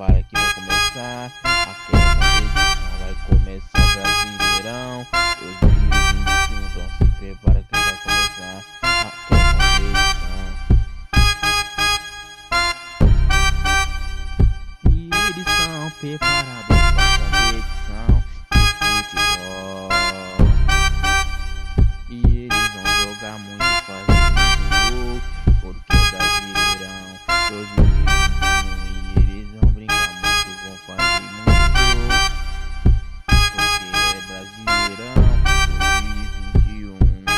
prepara que vai começar aquela competição, vai começar o Brasileirão 2021. Então se prepara que vai começar aquela competição. E eles são preparados pra competição de futebol. E eles vão jogar muito, fazer muito gol, porque é Brasileirão 2021. E eles vão brincar muito, vão fazer muito gol, porque é Brasileirão 2021.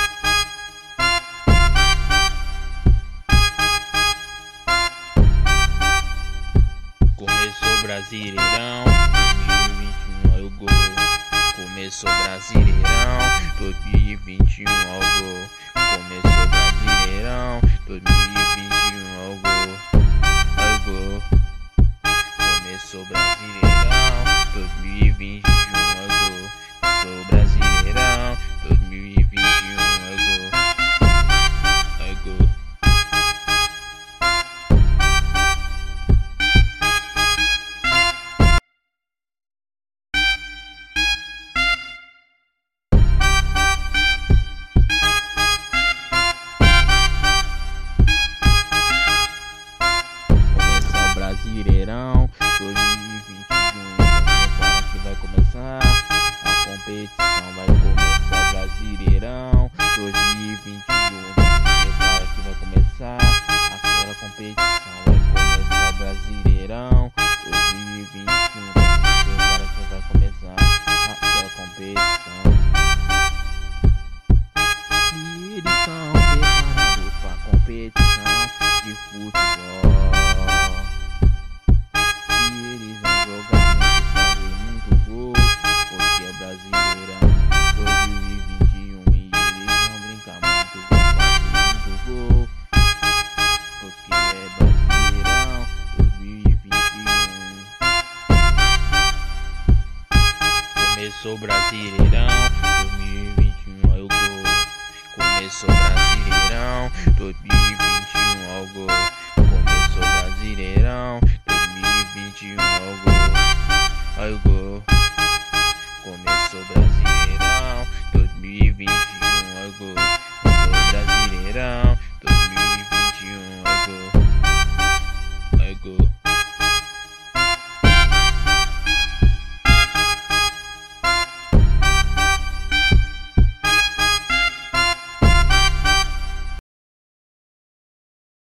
Começou Brasileirão 2021, olha o gol. Começou Brasileirão 2021, olha o gol. Começou Brasileirão 2021, olha o gol. Olha o gol. Começou Brasileirão 2021, olha o gol. Começou Brasileirão 2021, olha o gol. Olha o gol. Brasileirão 2021, prepara que vai começar a competição, vai começar o Brasileirão 2021. Prepara que vai começar aquela competição, vai começar o Brasileirão 2021. Prepara que vai começar aquela competição. E eles são preparados para competição de futebol. Brasileirão 2021 e eles vão brincar muito, vão fazer muito gol, porque é Brasileirão 2021. Começou Brasileirão 2021, olha o gol. Começou Brasileirão 2021, olha o gol. Começou Brasileirão 2021, olha o gol. Olha o gol. Começou Brasileirão 2021, olha o gol.